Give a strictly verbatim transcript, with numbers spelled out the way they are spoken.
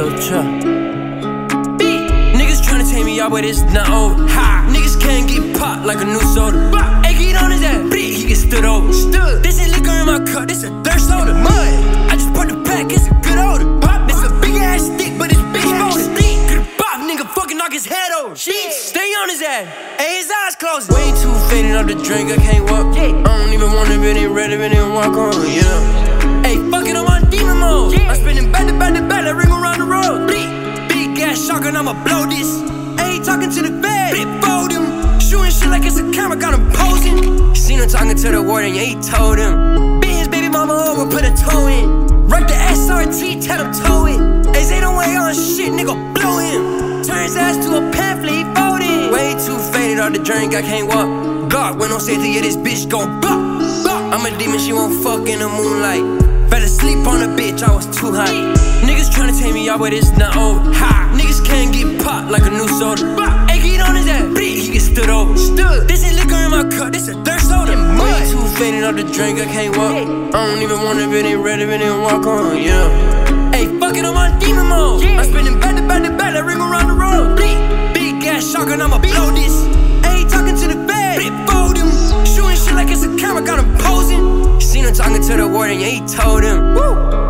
tow truck. Niggas tryna take me out, but it's not over. Ha! Niggas can't get popped like a new soda. Hey, get on his ass, he get stood over. Stood. This ain't liquor in my cup, this a dirt soda. Mud. I just put the pack, it's a good odor. Pop. This a big ass stick, but it's big ass stick. Could pop, nigga fucking knock his head over. Shit. Stay on his ass. Hey, his eyes closed. Way too faded off the drink, I can't walk. Yeah. I don't even want to really ready when they walk on. Yeah. Hey, fuck it on my demon mode. Yeah. I'm spinning back to back to back, that ring around the road. Big, big ass shotgun, I'ma blow this. Ain't talking to the bed, big fold him. Shooting shit like it's a camera, got him posing. Seen him talking to the warden, yeah, he told him. Beat his baby mama over, put a toe in. Rock the S R T, tell him tow it. Ace ain't no way on shit, nigga, blow him. Turn his ass to a pamphlet, he folded. Way too faded off the drink, I can't walk. God, when on safety, yeah, this bitch go bop, bop. I'm a demon, she won't fuck in the moonlight. Fell asleep on a bitch, I was too high. Niggas tryna take me out, but it's not over. Ha! Niggas can't get popped like a new soda. Hey, get on his ass, he get stood over. Stood. This ain't liquor in my cup, this a dirt soda. Way too faded off the drink, I can't walk. I don't even wanna be they ready when they walk on, yeah. Hey, fuck it on my demon mode. I'm spinning back to back to back, that ring around the road. Big, big ass shotgun, I'ma blow this. Ain't talking to the bed, big fold him. Shooting shit like it's a camera, got him posing. Seen him talking to the warden, yeah, he told him. Woo!